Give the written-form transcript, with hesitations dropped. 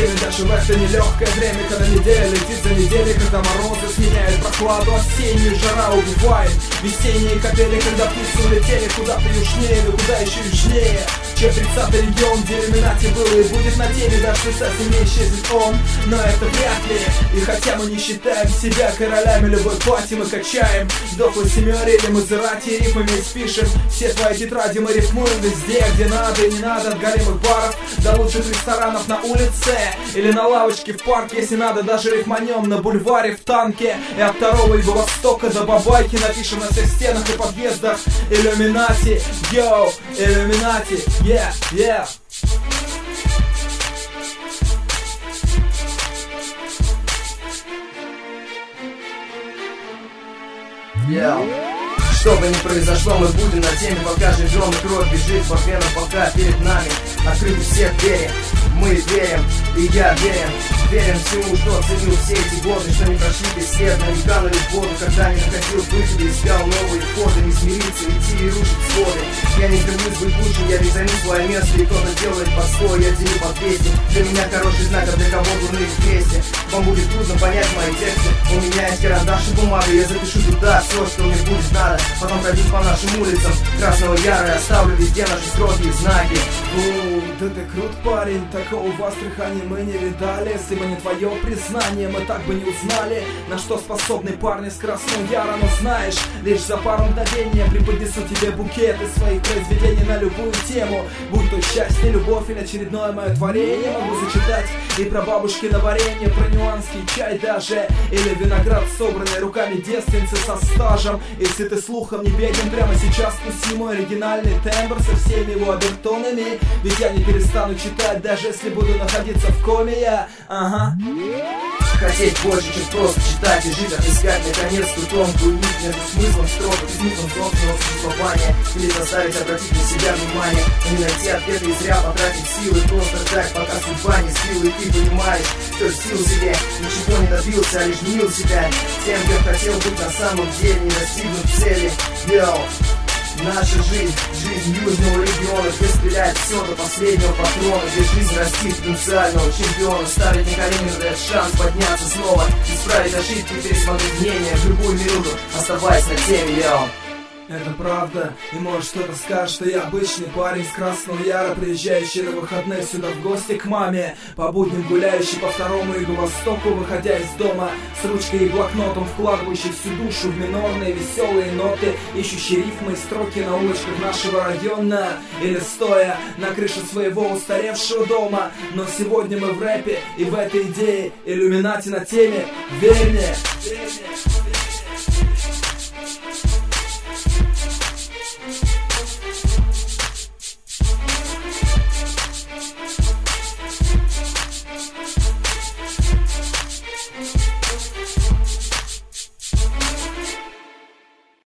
теме даже в это нелегкое время, когда неделя летит за неделей, когда морозы сменяют прохладу, осеннюю жара убивает, весенние капели, когда птицы улетели куда-то южнее, но куда еще южнее, чем 30-й регион, где Иллюминати был и будет на теме, даже совсем не исчезнет он, но это вряд ли. И хотя мы не считаем себя королями любой пати, мы качаем дохлой семёре или Мазерати, рифмами спишем все твои тетради, мы рифмуем везде, где надо и не надо, от голимых баров до лучших ресторанов на улице или на лавочке в парке, если надо, даже рифманем на бульваре, в танке. И от второго Юго-Востока до Бабайки напишем на всех стенах и подъездах Иллюминати, йоу, Иллюминати, yeah, yeah. Что бы ни произошло, мы будем на теме, пока живем, и кровь бежит по венам, пока перед нами открыты все двери. Мы верим, и я верен всему, что ценил все эти годы, что не прошли бесследно, не канули в воду, когда не находил выхода, искал новые входы, не смириться, идти и рушить своды. Я не стремлюсь быть лучшим, я не займу свое место, и кто-то делает по 100, я делю по 200. Для меня хороший знак, а для кого дурные вместе. Вам будет трудно понять мои тексты, у меня есть карандаш и бумага, я запишу туда все, что мне будет надо. Потом пройдусь по нашим улицам Красного Яра и оставлю везде наши строки и знаки. Да ты крут, парень, такого в Астрахани мы не видали. Если бы не твое признание, мы так бы не узнали, на что способны парни с Красного Яра. Но знаешь, лишь за пару мгновений преподнесу тебе букеты своих произведений на любую тему, будь то счастье, любовь или очередное мое творение. Могу зачитать и про бабушкино варенье, про нюанский чай даже, или виноград, собранный руками девственницы со стажем. Если ты слухом не беден, прямо сейчас пусти мой оригинальный тембр со всеми его обертонами, ведь я не перестану читать, даже если буду находиться в коме я. Ага. Хотеть больше, чем просто читать и жить, отыскать наконец-то тонкую нить между смыслом строк и смыслом собственного существования, или заставить обратить на себя внимание, не найти ответы и зря потратить силы, просто ждать, пока судьба не сила, и ты понимаешь, что сил себе ничего не добился, а лишь мнил себя тем, кем хотел быть на самом деле, не достигнув цели. Йоу. Наша жизнь южного региона, где стреляет все до последнего патрона, где жизнь растит потенциального чемпиона, ставить на колени, дает шанс подняться снова, исправить ошибки и пересмотреть мнение в любую минуту, оставаясь на теме, йоу. Это правда, и может кто-то скажет, что я обычный парень с Красного Яра, приезжающий на выходные сюда в гости к маме, по будням гуляющий по второму Юго-Востоку, выходя из дома с ручкой и блокнотом, вкладывающий всю душу в минорные веселые ноты, ищущий рифмы и строки на улочках нашего района, или стоя на крыше своего устаревшего дома. Но сегодня мы в рэпе, и в этой идее Иллюминати на теме. Верь мне.